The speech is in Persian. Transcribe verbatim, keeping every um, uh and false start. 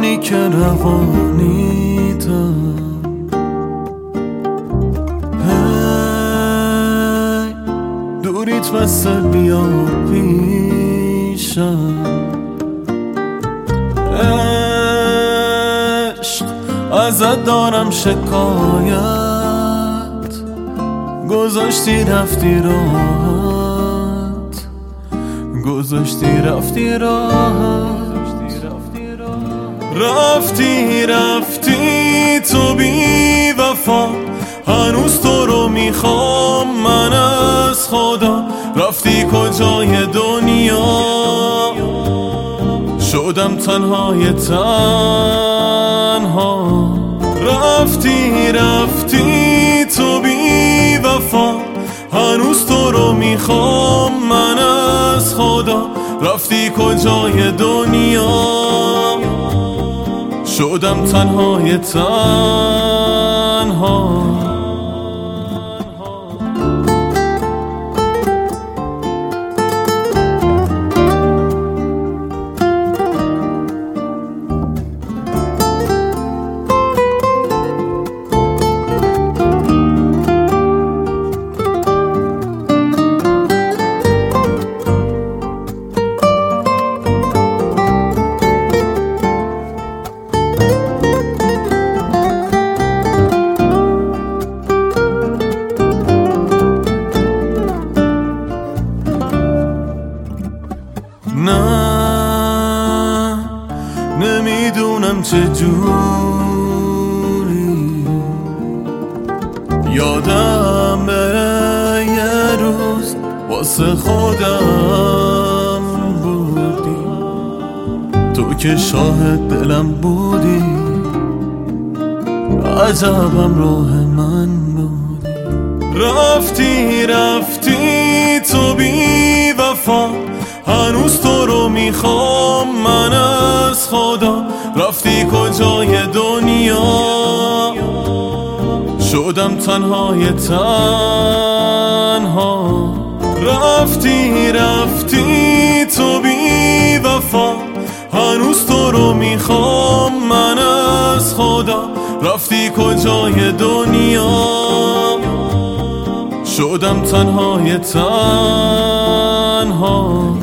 منی که روانیتم. هی دوریت بسته بیا پیشم. عشق ازت دارم شکایت، گذاشتی رفتی راحت، گذاشتی رفتی راحت. رفتی رفتی تو بی وفا، هنوز تو رو میخوام من از خدا. رفتی کجای دنیا، شدم تنهای تنها. رفتی رفتی تو بی وفا، هنوز تو رو میخوام من از خدا. رفتی کجای دنیا، شدم تنهای تنها. نه نمیدونم چجوری یادم بره یه روز واسه خودم بودی. تو که شاهد دلم بودی، عجبم راه من بودی. رفتی رفتی تو بی وفا، هنوز تو رو میخوام من از خدا. رفتی کجای دنیا، شدم تنهای تنها. رفتی رفتی تو بی وفا، هنوز تو رو میخوام من از خدا. رفتی کجای دنیا، شدم تنهای تنها.